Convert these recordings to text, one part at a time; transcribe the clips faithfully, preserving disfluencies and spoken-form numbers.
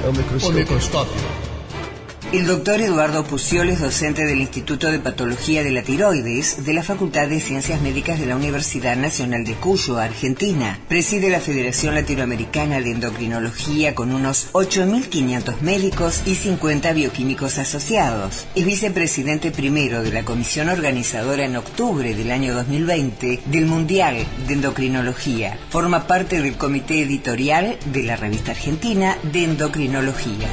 O microscopio. O microscopio. El doctor Eduardo Puciol es docente del Instituto de Patología de la Tiroides de la Facultad de Ciencias Médicas de la Universidad Nacional de Cuyo, Argentina. Preside la Federación Latinoamericana de Endocrinología con unos ocho mil quinientos médicos y cincuenta bioquímicos asociados. Es vicepresidente primero de la comisión organizadora en octubre del año dos mil veinte del Mundial de Endocrinología. Forma parte del comité editorial de la Revista Argentina de Endocrinología.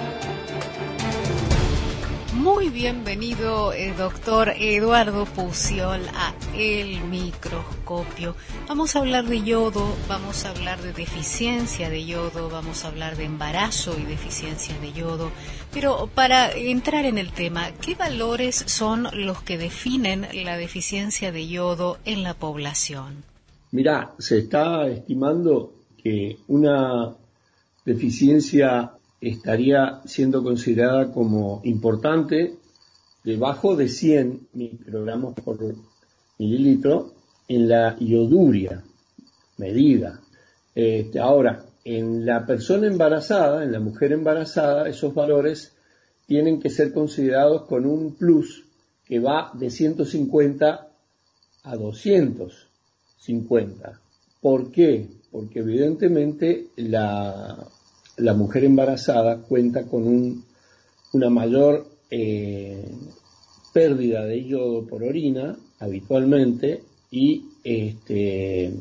Muy bienvenido, eh, doctor Eduardo Puciol, a El Microscopio. Vamos a hablar de yodo, vamos a hablar de deficiencia de yodo, vamos a hablar de embarazo y deficiencia de yodo. Pero para entrar en el tema, ¿qué valores son los que definen la deficiencia de yodo en la población? Mirá, se está estimando que una deficiencia estaría siendo considerada como importante debajo de cien microgramos por mililitro en la ioduria medida. Este, ahora, en la persona embarazada, en la mujer embarazada, esos valores tienen que ser considerados con un plus que va de ciento cincuenta a doscientos cincuenta. ¿Por qué? Porque evidentemente la la mujer embarazada cuenta con un, una mayor eh, pérdida de yodo por orina habitualmente y este,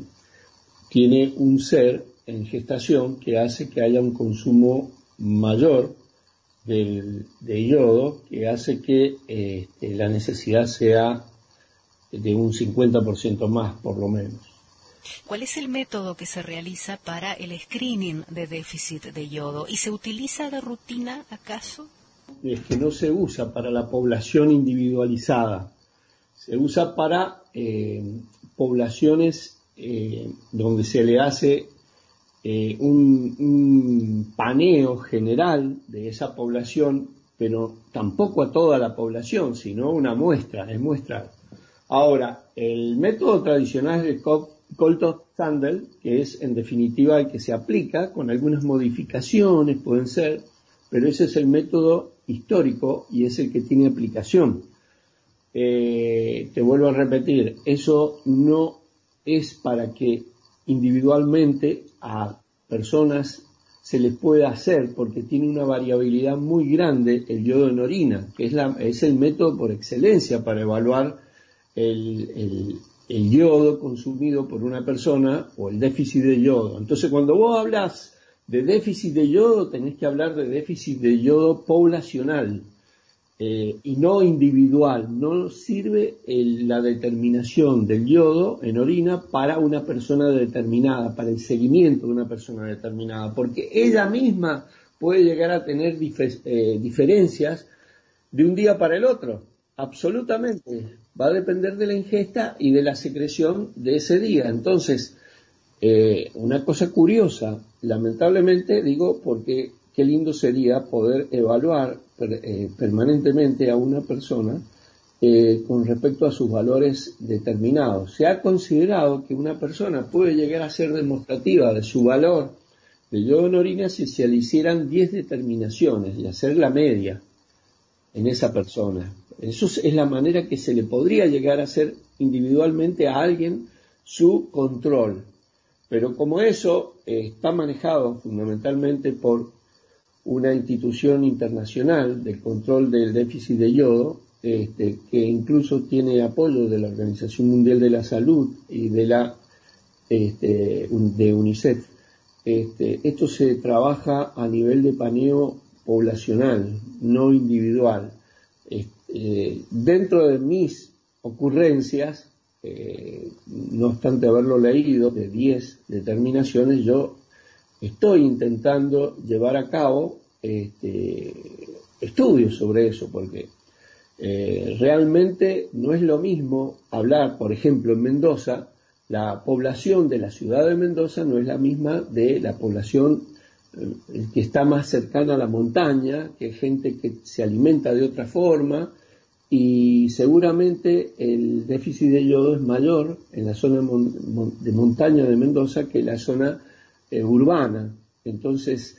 tiene un ser en gestación que hace que haya un consumo mayor del, de yodo, que hace que este, la necesidad sea de un cincuenta por ciento más por lo menos. ¿Cuál es el método que se realiza para el screening de déficit de yodo? ¿Y se utiliza de rutina acaso? Es que no se usa para la población individualizada. Se usa para eh, poblaciones eh, donde se le hace eh, un, un paneo general de esa población, pero tampoco a toda la población, sino una muestra, es muestra. Ahora, el método tradicional de Coltop-Sandel, que es en definitiva el que se aplica, con algunas modificaciones pueden ser, pero ese es el método histórico y es el que tiene aplicación. Eh, te vuelvo a repetir, eso no es para que individualmente a personas se les pueda hacer, porque tiene una variabilidad muy grande el yodo en orina, que es, la, es el método por excelencia para evaluar el, el el yodo consumido por una persona o el déficit de yodo. Entonces, cuando vos hablas de déficit de yodo, tenés que hablar de déficit de yodo poblacional eh, y no individual. No sirve el, la determinación del yodo en orina para una persona determinada, para el seguimiento de una persona determinada, porque ella misma puede llegar a tener dif- eh, diferencias de un día para el otro. Absolutamente. Va a depender de la ingesta y de la secreción de ese día. Entonces, eh, una cosa curiosa, lamentablemente digo, porque qué lindo sería poder evaluar per, eh, permanentemente a una persona eh, con respecto a sus valores determinados. Se ha considerado que una persona puede llegar a ser demostrativa de su valor de yodo en orina si se le hicieran diez determinaciones y hacer la media en esa persona. Eso es la manera que se le podría llegar a hacer individualmente a alguien su control. Pero como eso eh, está manejado fundamentalmente por una institución internacional del control del déficit de yodo, este, que incluso tiene apoyo de la Organización Mundial de la Salud y de la este, de UNICEF, este, esto se trabaja a nivel de paneo poblacional, no individual. Eh, dentro de mis ocurrencias, eh, no obstante haberlo leído, de diez determinaciones, yo estoy intentando llevar a cabo este, estudios sobre eso, porque eh, realmente no es lo mismo hablar, por ejemplo, en Mendoza, la población de la ciudad de Mendoza no es la misma de la población eh, que está más cercana a la montaña, que es gente que se alimenta de otra forma, y seguramente el déficit de yodo es mayor en la zona de montaña de Mendoza que en la zona eh, urbana. Entonces,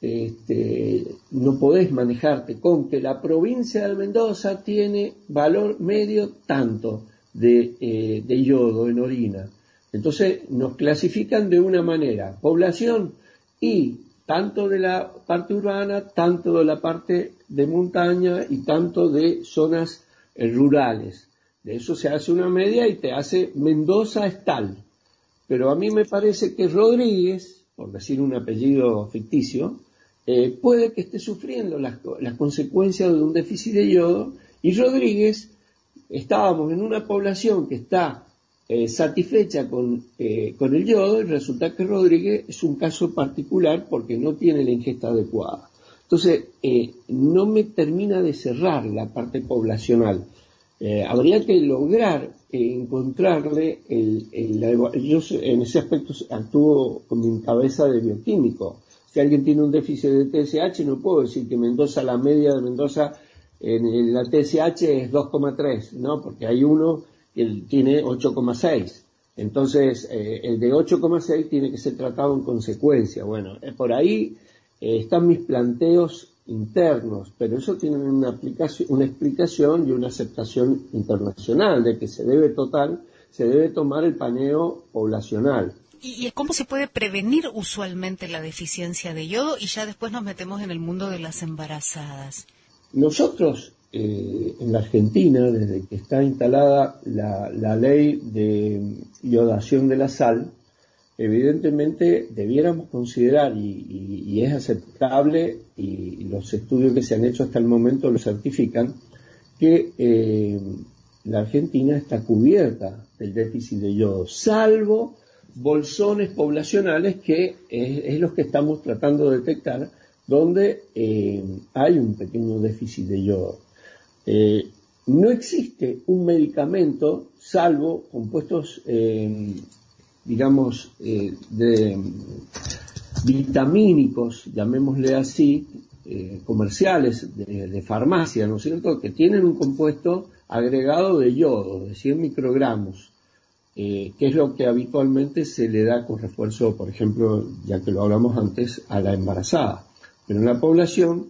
este, no podés manejarte con que la provincia de Mendoza tiene valor medio tanto de, eh, de yodo en orina. Entonces nos clasifican de una manera, población y tanto de la parte urbana, tanto de la parte de montaña y tanto de zonas eh, rurales. De eso se hace una media y te hace Mendoza es tal. Pero a mí me parece que Rodríguez, por decir un apellido ficticio, eh, puede que esté sufriendo las, las consecuencias de un déficit de yodo, y Rodríguez, estábamos en una población que está eh, satisfecha con, eh, con el yodo, y resulta que Rodríguez es un caso particular porque no tiene la ingesta adecuada. Entonces, eh, no me termina de cerrar la parte poblacional. Eh, habría que lograr eh, encontrarle, el, el, el, yo en ese aspecto actúo con mi cabeza de bioquímico. Si alguien tiene un déficit de T S H, no puedo decir que Mendoza, la media de Mendoza en, en la T S H es dos coma tres, ¿no? Porque hay uno que tiene ocho coma seis. Entonces, eh, el de ocho coma seis tiene que ser tratado en consecuencia. Bueno, eh, por ahí eh, están mis planteos internos, pero eso tiene una aplicación, una explicación y una aceptación internacional de que se debe total, se debe tomar el paneo poblacional. ¿Y cómo se puede prevenir usualmente la deficiencia de yodo? Y ya después nos metemos en el mundo de las embarazadas. Nosotros, eh, en la Argentina, desde que está instalada la, la ley de iodación de la sal, evidentemente debiéramos considerar, y, y, y es aceptable, y, y los estudios que se han hecho hasta el momento lo certifican, que eh, la Argentina está cubierta del déficit de yodo, salvo bolsones poblacionales, que es, es los que estamos tratando de detectar, donde eh, hay un pequeño déficit de yodo. Eh, no existe un medicamento, salvo compuestos eh, digamos, eh, de vitamínicos, llamémosle así, eh, comerciales de, de farmacia, ¿no es cierto?, que tienen un compuesto agregado de yodo, de cien microgramos, eh, que es lo que habitualmente se le da con refuerzo, por ejemplo, ya que lo hablamos antes, a la embarazada. Pero en la población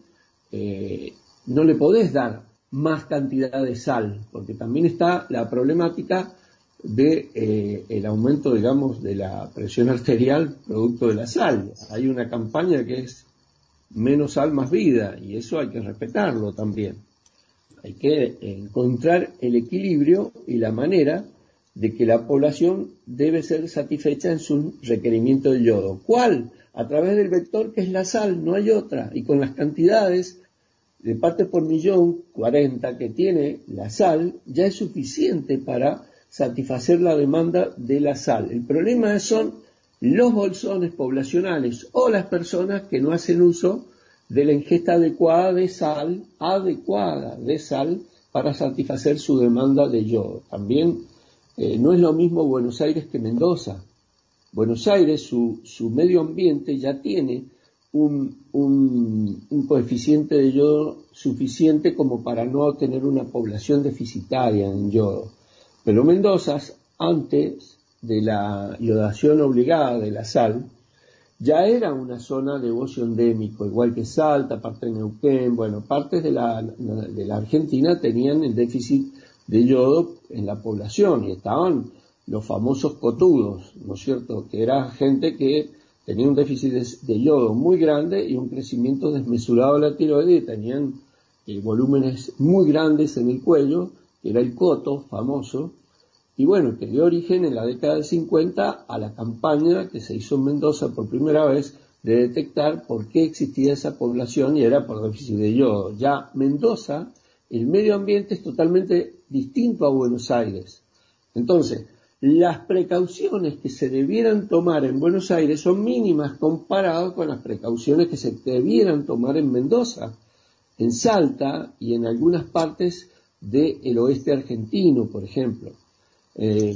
eh, no le podés dar más cantidad de sal, porque también está la problemática de eh, el aumento, digamos, de la presión arterial producto de la sal. Hay una campaña que es menos sal, más vida, y eso hay que respetarlo también. Hay que encontrar el equilibrio y la manera de que la población debe ser satisfecha en su requerimiento de yodo. ¿Cuál? A través del vector que es la sal, no hay otra, y con las cantidades de partes por millón, cuarenta, que tiene la sal, ya es suficiente para satisfacer la demanda de la sal. El problema son los bolsones poblacionales o las personas que no hacen uso de la ingesta adecuada de sal, adecuada de sal, para satisfacer su demanda de yodo. También eh, no es lo mismo Buenos Aires que Mendoza. Buenos Aires, su, su medio ambiente ya tiene un, un, un coeficiente de yodo suficiente como para no tener una población deficitaria en yodo. Pero Mendoza, antes de la iodación obligada de la sal, ya era una zona de bocio endémico, igual que Salta, parte de Neuquén, bueno, partes de la, de la Argentina tenían el déficit de yodo en la población, y estaban los famosos cotudos, ¿no es cierto?, que era gente que tenía un déficit de, de yodo muy grande y un crecimiento desmesurado de la tiroides, y tenían eh, volúmenes muy grandes en el cuello, que era el coto famoso, y bueno, que dio origen en la década del cincuenta a la campaña que se hizo en Mendoza por primera vez de detectar por qué existía esa población, y era por déficit de yodo. Ya Mendoza, el medio ambiente es totalmente distinto a Buenos Aires. Entonces, las precauciones que se debieran tomar en Buenos Aires son mínimas comparadas con las precauciones que se debieran tomar en Mendoza, en Salta y en algunas partes del oeste argentino, por ejemplo. Eh,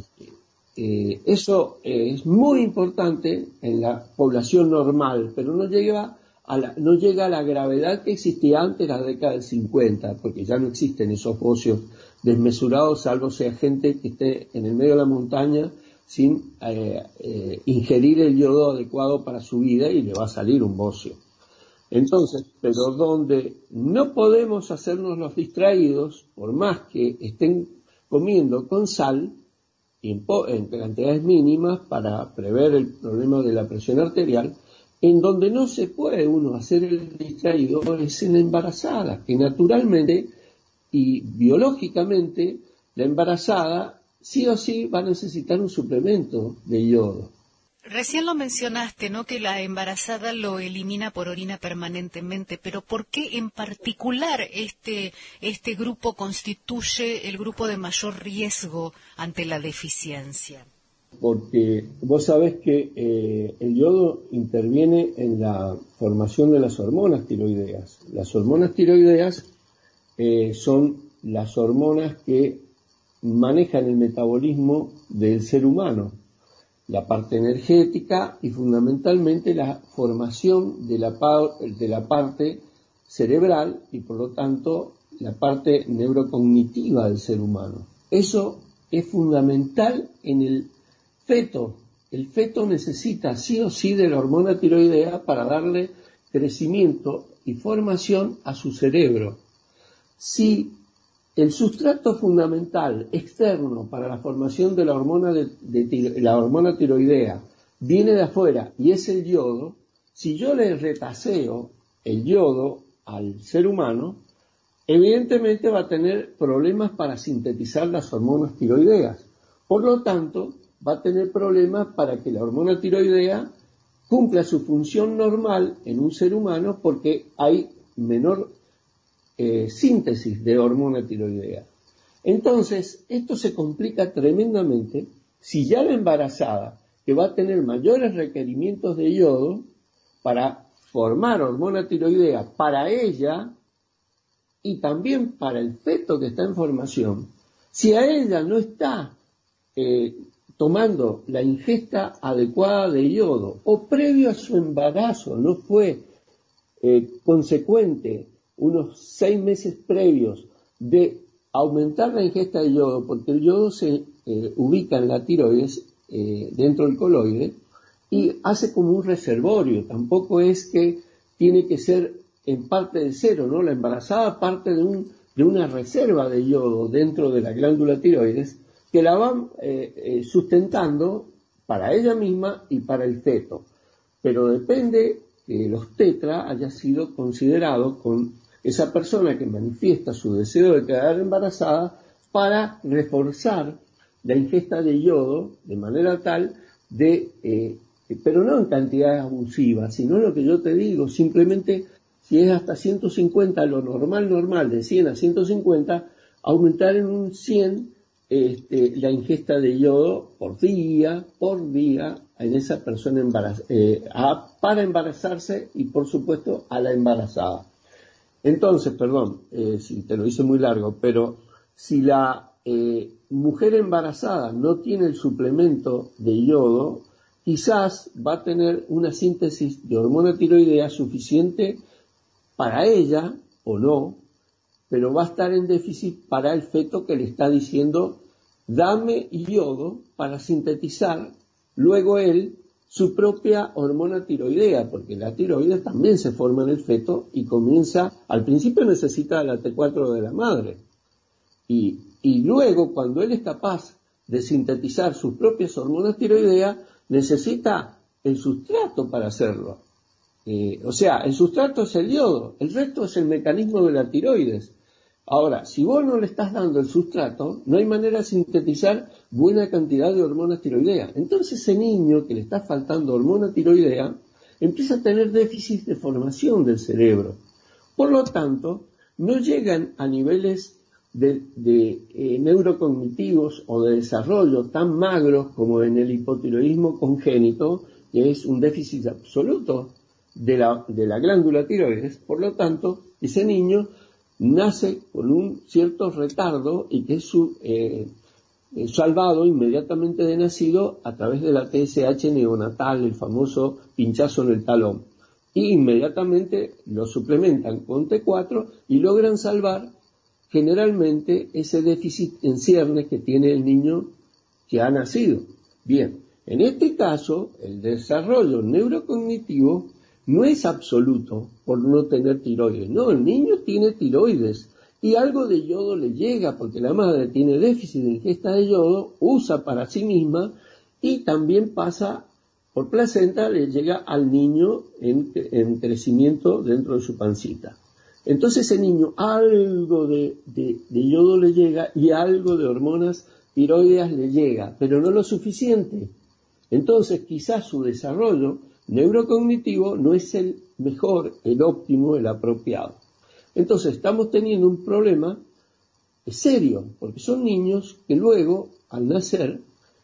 eh, eso eh, es muy importante en la población normal, pero no llega a la, no llega a la gravedad que existía antes de la década del cincuenta, porque ya no existen esos bocios desmesurados, salvo sea gente que esté en el medio de la montaña sin eh, eh, ingerir el yodo adecuado para su vida, y le va a salir un bocio. Entonces, pero donde no podemos hacernos los distraídos, por más que estén comiendo con sal, en, en cantidades mínimas para prever el problema de la presión arterial, en donde no se puede uno hacer el distraído es en la embarazada, que naturalmente y biológicamente la embarazada sí o sí va a necesitar un suplemento de yodo. Recién lo mencionaste, ¿no? Que la embarazada lo elimina por orina permanentemente, pero ¿por qué en particular este, este grupo constituye el grupo de mayor riesgo ante la deficiencia? Porque vos sabés que eh, el yodo interviene en la formación de las hormonas tiroideas. Las hormonas tiroideas eh, son las hormonas que manejan el metabolismo del ser humano, la parte energética y fundamentalmente la formación de la, de la parte cerebral y por lo tanto la parte neurocognitiva del ser humano. Eso es fundamental en el feto. El feto necesita sí o sí de la hormona tiroidea para darle crecimiento y formación a su cerebro. Si el sustrato fundamental externo para la formación de la hormona, de, de, la hormona tiroidea viene de afuera y es el yodo, si yo le retaseo el yodo al ser humano, evidentemente va a tener problemas para sintetizar las hormonas tiroideas. Por lo tanto, va a tener problemas para que la hormona tiroidea cumpla su función normal en un ser humano porque hay menor eh, síntesis de hormona tiroidea. Entonces, esto se complica tremendamente si ya la embarazada, que va a tener mayores requerimientos de yodo para formar hormona tiroidea para ella y también para el feto que está en formación, si a ella no está eh, tomando la ingesta adecuada de yodo o previo a su embarazo no fue eh, consecuente unos seis meses previos de aumentar la ingesta de yodo, porque el yodo se eh, ubica en la tiroides eh, dentro del coloide y hace como un reservorio, tampoco es que tiene que ser en parte de cero, ¿no? La embarazada parte de, un, de una reserva de yodo dentro de la glándula tiroides que la van eh, eh, sustentando para ella misma y para el feto. Pero depende que los tetra haya sido considerado con esa persona que manifiesta su deseo de quedar embarazada para reforzar la ingesta de yodo de manera tal de, eh, pero no en cantidades abusivas, sino lo que yo te digo, simplemente si es hasta ciento cincuenta, lo normal, normal, de cien a ciento cincuenta, aumentar en un cien Este, la ingesta de yodo por día, por día, en esa persona embaraz eh, a, para embarazarse y por supuesto a la embarazada. Entonces, perdón, eh, si te lo hice muy largo, pero si la eh, mujer embarazada no tiene el suplemento de yodo, quizás va a tener una síntesis de hormona tiroidea suficiente para ella o no, pero va a estar en déficit para el feto que le está diciendo, dame yodo para sintetizar luego él su propia hormona tiroidea, porque la tiroides también se forma en el feto y comienza, al principio necesita la T cuatro de la madre, y, y luego cuando él es capaz de sintetizar sus propias hormonas tiroideas, necesita el sustrato para hacerlo. Eh, o sea, el sustrato es el yodo, el resto es el mecanismo de la tiroides. Ahora, si vos no le estás dando el sustrato, no hay manera de sintetizar buena cantidad de hormonas tiroideas. Entonces ese niño que le está faltando hormona tiroidea empieza a tener déficit de formación del cerebro. Por lo tanto, no llegan a niveles de, de eh, neurocognitivos o de desarrollo tan magros como en el hipotiroidismo congénito, que es un déficit absoluto de la, de la glándula tiroides. Por lo tanto, ese niño nace con un cierto retardo y que es su, eh, eh, salvado inmediatamente de nacido a través de la T S H neonatal, el famoso pinchazo en el talón. Y inmediatamente lo suplementan con T cuatro y logran salvar generalmente ese déficit en ciernes que tiene el niño que ha nacido. Bien, en este caso, el desarrollo neurocognitivo no es absoluto por no tener tiroides. No, el niño tiene tiroides y algo de yodo le llega porque la madre tiene déficit de ingesta de yodo, usa para sí misma y también pasa por placenta, le llega al niño en, en crecimiento dentro de su pancita. Entonces ese niño algo de, de, de yodo le llega y algo de hormonas tiroideas le llega, pero no lo suficiente. Entonces quizás su desarrollo neurocognitivo no es el mejor, el óptimo, el apropiado. Entonces estamos teniendo un problema serio, porque son niños que luego, al nacer,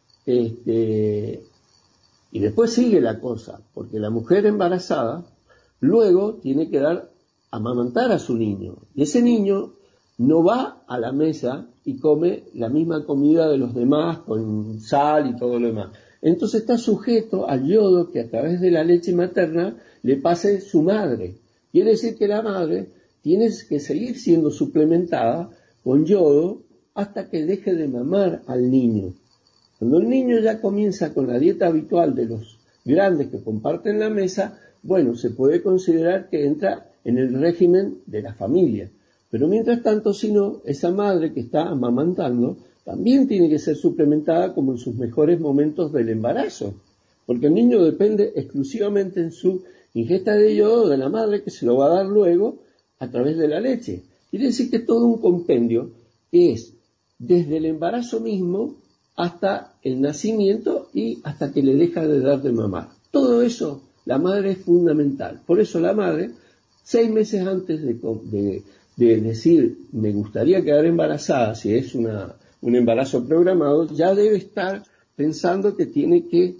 este, y después sigue la cosa, porque la mujer embarazada luego tiene que dar, amamantar a su niño, y ese niño no va a la mesa y come la misma comida de los demás con sal y todo lo demás. Entonces está sujeto al yodo que a través de la leche materna le pase su madre. Quiere decir que la madre tiene que seguir siendo suplementada con yodo hasta que deje de mamar al niño. Cuando el niño ya comienza con la dieta habitual de los grandes que comparten la mesa, bueno, se puede considerar que entra en el régimen de la familia. Pero mientras tanto, si no, esa madre que está amamantando también tiene que ser suplementada como en sus mejores momentos del embarazo, porque el niño depende exclusivamente en su ingesta de yodo de la madre que se lo va a dar luego a través de la leche. Quiere decir que es todo un compendio que es desde el embarazo mismo hasta el nacimiento y hasta que le deja de dar de mamar. Todo eso, la madre es fundamental. Por eso la madre, seis meses antes de, de, de decir me gustaría quedar embarazada, si es una un embarazo programado, ya debe estar pensando que tiene que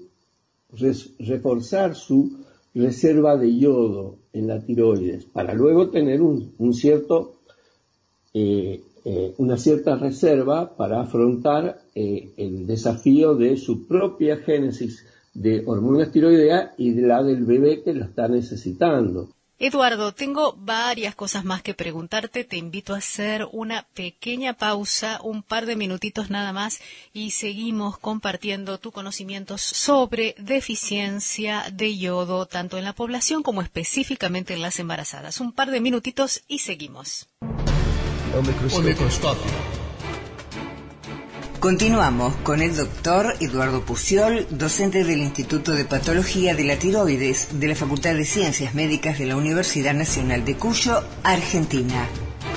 reforzar su reserva de yodo en la tiroides para luego tener un, un cierto, eh, eh, una cierta reserva para afrontar eh, el desafío de su propia génesis de hormonas tiroideas y de la del bebé que lo está necesitando. Eduardo, tengo varias cosas más que preguntarte. Te invito a hacer una pequeña pausa, un par de minutitos nada más, y seguimos compartiendo tu conocimiento sobre deficiencia de yodo, tanto en la población como específicamente en las embarazadas. Un par de minutitos y seguimos. Olecoscopio. Continuamos con el doctor Eduardo Puciol, docente del Instituto de Patología de la Tiroides de la Facultad de Ciencias Médicas de la Universidad Nacional de Cuyo, Argentina.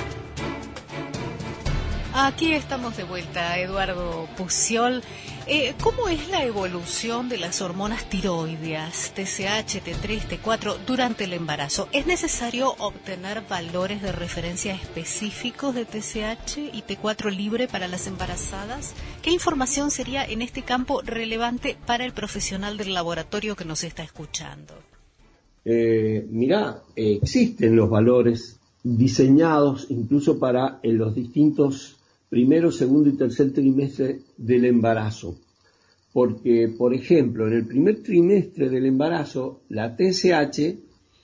Aquí estamos de vuelta, Eduardo Puciol. Eh, ¿Cómo es la evolución de las hormonas tiroideas, T S H, T tres, T cuatro, durante el embarazo? ¿Es necesario obtener valores de referencia específicos de T S H y T cuatro libre para las embarazadas? ¿Qué información sería en este campo relevante para el profesional del laboratorio que nos está escuchando? Eh, mirá, eh, existen los valores diseñados incluso para en los distintos primero, segundo y tercer trimestre del embarazo. Porque, por ejemplo, en el primer trimestre del embarazo, la T S H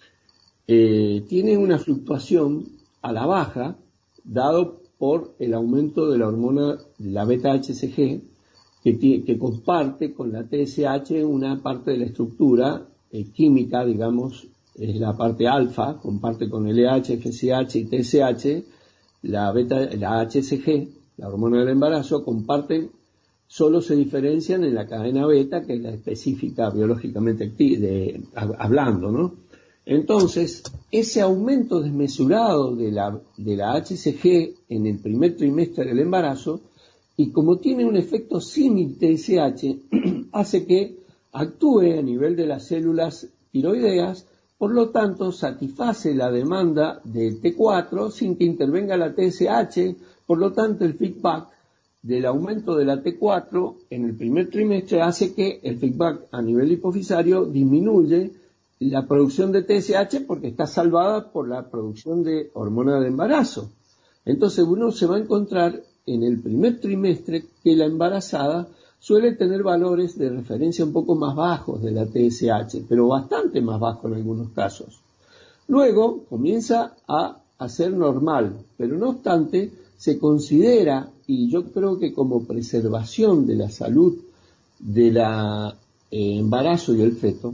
eh, tiene una fluctuación a la baja, dado por el aumento de la hormona, la beta H C G, que, que comparte con la T S H una parte de la estructura eh, química, digamos, es la parte alfa, comparte con L H, F S H y T S H. La beta, la H C G, la hormona del embarazo, comparten, solo se diferencian en la cadena beta, que es la específica biológicamente de, hablando, ¿no? Entonces, ese aumento desmesurado de la, de la H C G en el primer trimestre del embarazo, y como tiene un efecto símil T S H, hace que actúe a nivel de las células tiroideas. Por lo tanto, satisface la demanda de T cuatro sin que intervenga la T S H. Por lo tanto, el feedback del aumento de la T cuatro en el primer trimestre hace que el feedback a nivel hipofisario disminuye la producción de T S H porque está salvada por la producción de hormona de embarazo. Entonces, uno se va a encontrar en el primer trimestre que la embarazada suele tener valores de referencia un poco más bajos de la T S H, pero bastante más bajos en algunos casos. Luego comienza a, a ser normal, pero no obstante se considera, y yo creo que como preservación de la salud del eh, embarazo y el feto,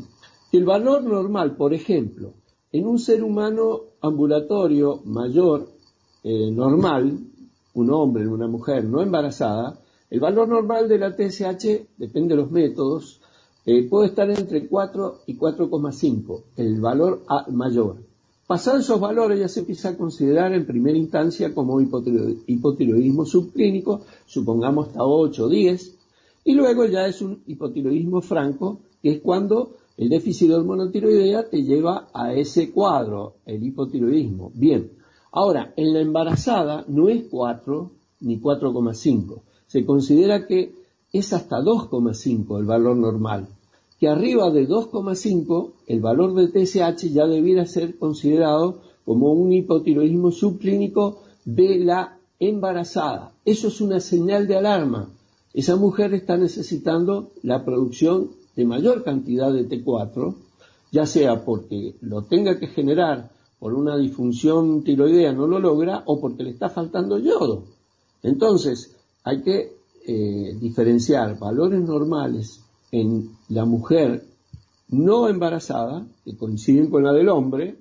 que el valor normal, por ejemplo, en un ser humano ambulatorio mayor, eh, normal, un hombre, una mujer no embarazada, el valor normal de la T S H, depende de los métodos, eh, puede estar entre cuatro y cuatro coma cinco, el valor A mayor. Pasados esos valores ya se empieza a considerar en primera instancia como hipotiroidismo subclínico, supongamos hasta ocho o diez, y luego ya es un hipotiroidismo franco, que es cuando el déficit de hormona tiroidea te lleva a ese cuadro, el hipotiroidismo. Bien, ahora, en la embarazada no es cuatro ni cuatro coma cinco. Se considera que es hasta dos coma cinco el valor normal, que arriba de dos coma cinco el valor de T S H ya debiera ser considerado como un hipotiroidismo subclínico de la embarazada. Eso es una señal de alarma. Esa mujer está necesitando la producción de mayor cantidad de T cuatro, ya sea porque lo tenga que generar por una disfunción tiroidea, no lo logra, o porque le está faltando yodo. Entonces, hay que eh, diferenciar valores normales en la mujer no embarazada, que coinciden con la del hombre,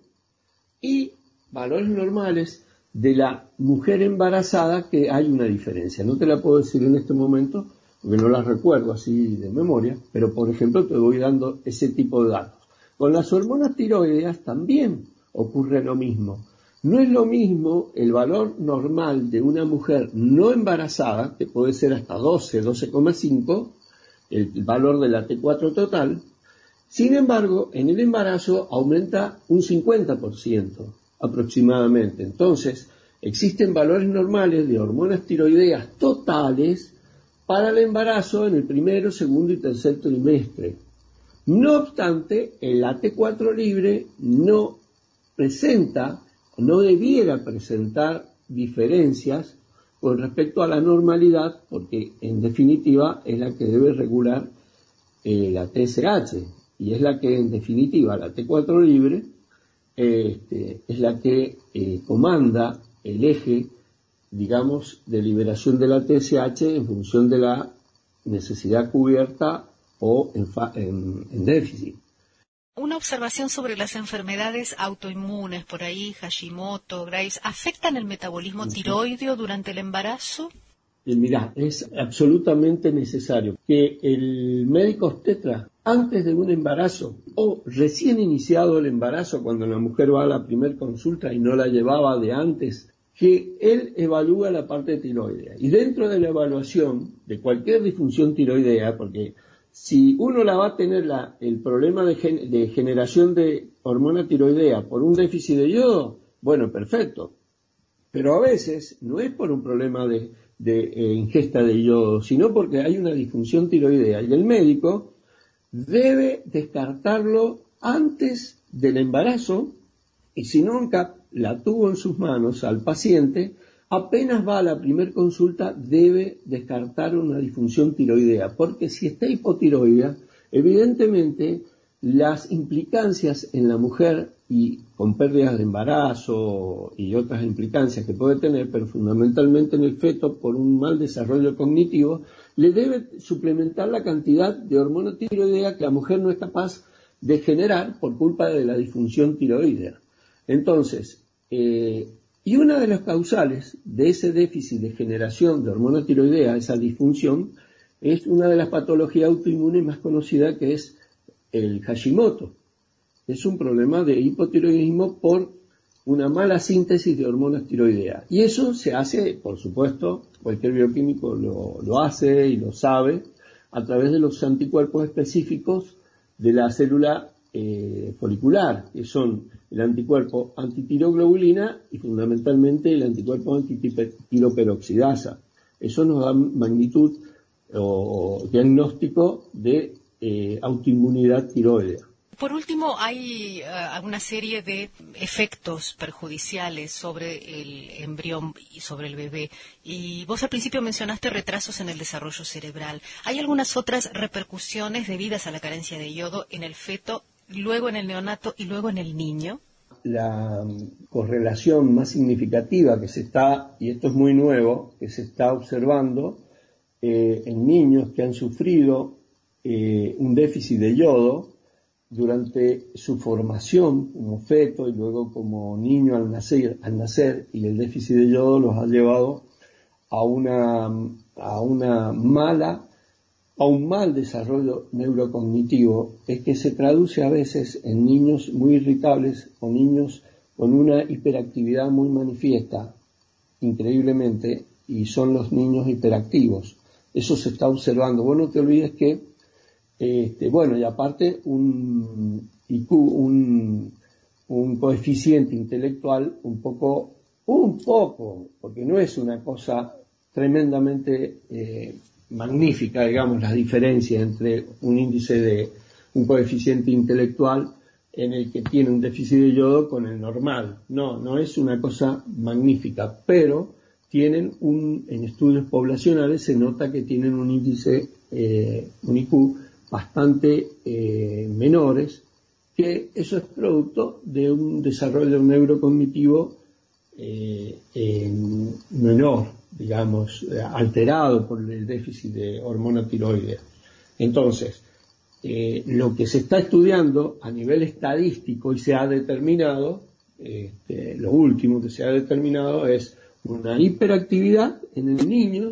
y valores normales de la mujer embarazada, que hay una diferencia. No te la puedo decir en este momento, porque no la recuerdo así de memoria, pero por ejemplo te voy dando ese tipo de datos. Con las hormonas tiroideas también ocurre lo mismo. No es lo mismo el valor normal de una mujer no embarazada, que puede ser hasta doce, doce coma cinco, el valor de la T cuatro total. Sin embargo, en el embarazo aumenta un cincuenta por ciento aproximadamente. Entonces, existen valores normales de hormonas tiroideas totales para el embarazo en el primero, segundo y tercer trimestre. No obstante, la T cuatro libre no presenta, no debiera presentar diferencias con respecto a la normalidad, porque en definitiva es la que debe regular eh, la T S H, y es la que en definitiva, la T cuatro libre, eh, este, es la que eh, comanda el eje, digamos, de liberación de la T S H en función de la necesidad cubierta o en, en, en déficit. Una observación sobre las enfermedades autoinmunes, por ahí, Hashimoto, Graves, ¿afectan el metabolismo tiroideo durante el embarazo? Y mirá, es absolutamente necesario que el médico obstetra, antes de un embarazo o recién iniciado el embarazo, cuando la mujer va a la primera consulta y no la llevaba de antes, que él evalúa la parte tiroidea. Y dentro de la evaluación de cualquier disfunción tiroidea, porque si uno la va a tener la, el problema de, gen, de generación de hormona tiroidea por un déficit de yodo, bueno, perfecto. Pero a veces no es por un problema de, de eh, ingesta de yodo, sino porque hay una disfunción tiroidea. Y el médico debe descartarlo antes del embarazo, y si nunca la tuvo en sus manos al paciente, apenas va a la primer consulta, debe descartar una disfunción tiroidea, porque si está hipotiroidea, evidentemente las implicancias en la mujer, y con pérdidas de embarazo y otras implicancias que puede tener, pero fundamentalmente en el feto por un mal desarrollo cognitivo, le debe suplementar la cantidad de hormona tiroidea que la mujer no es capaz de generar por culpa de la disfunción tiroidea. Entonces, eh, y una de las causales de ese déficit de generación de hormona tiroidea, esa disfunción, es una de las patologías autoinmunes más conocidas, que es el Hashimoto. Es un problema de hipotiroidismo por una mala síntesis de hormonas tiroideas. Y eso se hace, por supuesto, cualquier bioquímico lo, lo hace y lo sabe, a través de los anticuerpos específicos de la célula eh, folicular, que son el anticuerpo antitiroglobulina y fundamentalmente el anticuerpo antitiroperoxidasa. Eso nos da magnitud o diagnóstico de eh, autoinmunidad tiroidea. Por último, hay uh, una serie de efectos perjudiciales sobre el embrión y sobre el bebé. Y vos al principio mencionaste retrasos en el desarrollo cerebral. ¿Hay algunas otras repercusiones debidas a la carencia de yodo en el feto, luego en el neonato y luego en el niño? La correlación más significativa que se está, y esto es muy nuevo, que se está observando eh, en niños que han sufrido eh, un déficit de yodo, durante su formación como feto y luego como niño al nacer, al nacer y el déficit de yodo los ha llevado a una, a una mala, a un mal desarrollo neurocognitivo, es que se traduce a veces en niños muy irritables o niños con una hiperactividad muy manifiesta, increíblemente, y son los niños hiperactivos. Eso se está observando. Vos no te olvides que, este, bueno, y aparte un I Q, un, un coeficiente intelectual un poco, un poco, porque no es una cosa tremendamente eh, magnífica, digamos, la diferencia entre un índice de un coeficiente intelectual en el que tiene un déficit de yodo con el normal. No, no es una cosa magnífica, pero tienen un, en estudios poblacionales se nota que tienen un índice, eh, un I Q bastante eh, menores, que eso es producto de un desarrollo neurocognitivo eh, en menor, digamos, alterado por el déficit de hormona tiroidea. Entonces, eh, lo que se está estudiando a nivel estadístico y se ha determinado, este, lo último que se ha determinado es una hiperactividad en el niño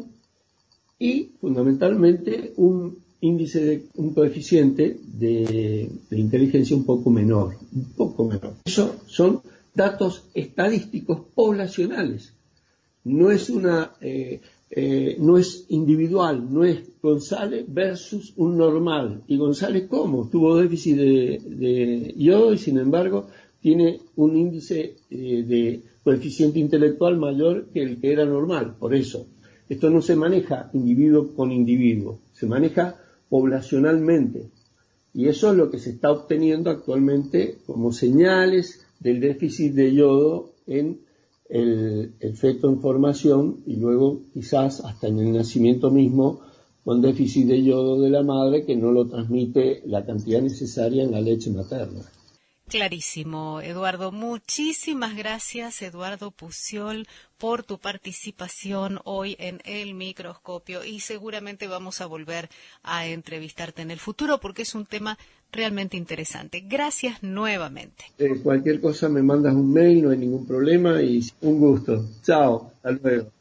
y fundamentalmente un índice de un coeficiente de, de inteligencia un poco menor, un poco menor. Eso son datos estadísticos poblacionales. No es una, eh, eh, no es individual, no es González versus un normal. ¿Y González cómo? Tuvo déficit de, de yodo y sin embargo tiene un índice eh, de coeficiente intelectual mayor que el que era normal. Por eso, esto no se maneja individuo con individuo, se maneja poblacionalmente. Y eso es lo que se está obteniendo actualmente como señales del déficit de yodo en el, el feto en formación y luego quizás hasta en el nacimiento mismo con déficit de yodo de la madre que no lo transmite la cantidad necesaria en la leche materna. Clarísimo, Eduardo. Muchísimas gracias, Eduardo Puciol, por tu participación hoy en El Microscopio y seguramente vamos a volver a entrevistarte en el futuro porque es un tema realmente interesante. Gracias nuevamente. Eh, cualquier cosa me mandas un mail, no hay ningún problema y un gusto. Chao, hasta luego.